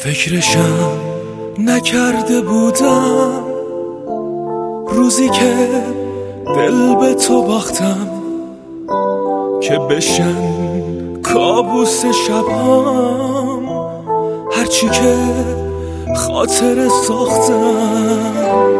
فکرشم نکرده بودم روزی که دل به تو باختم که بشن کابوس شبام هرچی که خاطر ساختم.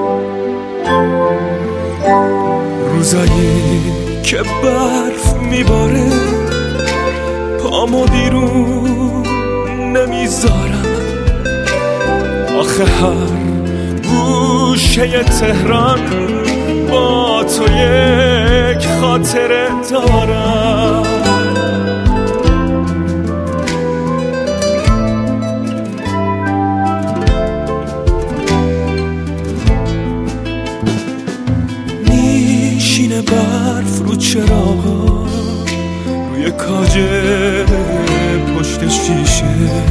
روزایی که برف میباره پامو بیرون نمیذارم، آخه هر گوشه تهران با تو یک خاطره دارم. میشینه برف رو چراغا روی کاج پشت شیشه،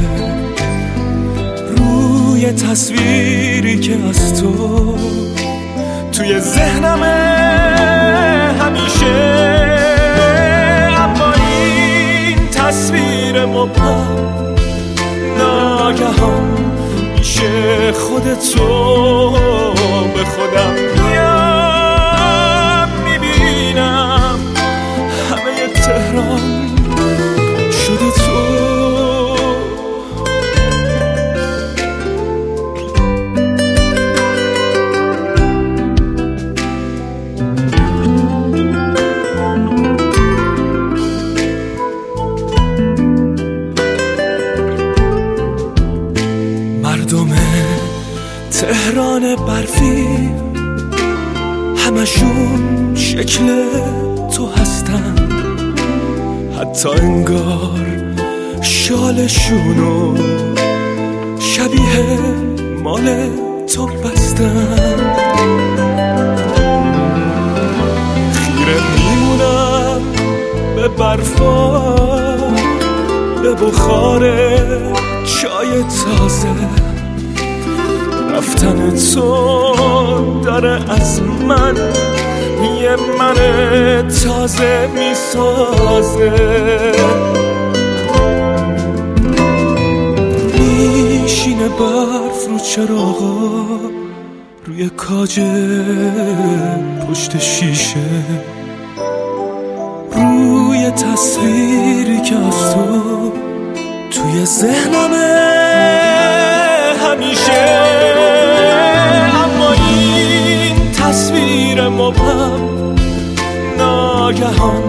روی تصویری که از تو توی ذهنمه همیشه. اما این تصویر مبهم ناگهان میشه خودتو به خودم میام میبینم همه تهران شده تو. مردم تهران برفی همشون شکل تو هستن، حتی انگار شالشونو شبیه مال تو بستن. خیره میمونم به برفا، به بخار چای تازه، رفتن تو داره از من یه من تازه میسازه. میشینه برف رو چراغا روی کاج پشت شیشه، روی تصویری که از تو توی ذهنمه همیشه. اما این تصویر مبهم ناگهان